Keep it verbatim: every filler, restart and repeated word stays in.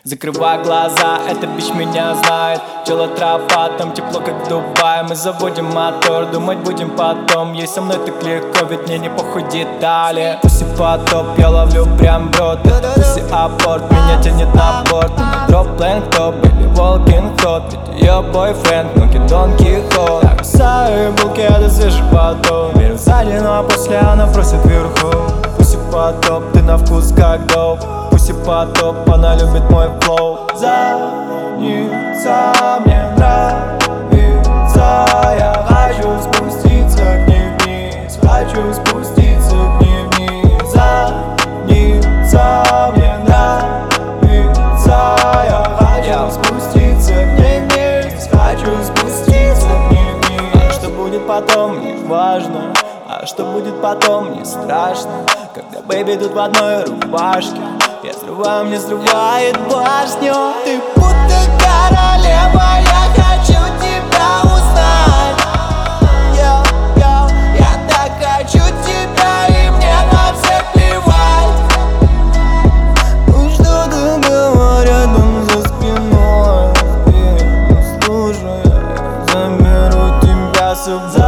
Закрывай глаза, эта бич меня знает. Пчела тропа, там тепло как в Дубае. Мы заводим мотор, думать будем потом. Ей со мной так легко, ведь мне не похуй детали. Пусть и потоп, я ловлю прям брод. Это пусть и апорт, меня тянет на борт. Дроп плэнк топ или волкинг ход. Ведь ее бойфренд, ну-ки Дон Кихот. Я бросаю булки, это свежий поток. Верю в сзади, ну а после она просит вверху. Пусть и потоп, ты на вкус как доп. Пусть и потоп, она любит мой флоу. Задница мне нравится. Я хочу спуститься к ней вниз. Хочу спуститься к ней вниз. Задница мне нравится. Я хочу спуститься к ней вниз. Хочу спуститься к ней вниз. А что будет потом, не важно. А что будет потом, не страшно. Когда бэйби тут в одной рубашке. Я срываю, мне срывает башню. Ты будто королева, я хочу тебя узнать. Йо, йо, я так хочу тебя, и мне на всех плевать. Ну что-то говорят там за спиной. Ты не слушай, я заберу тебя с собой.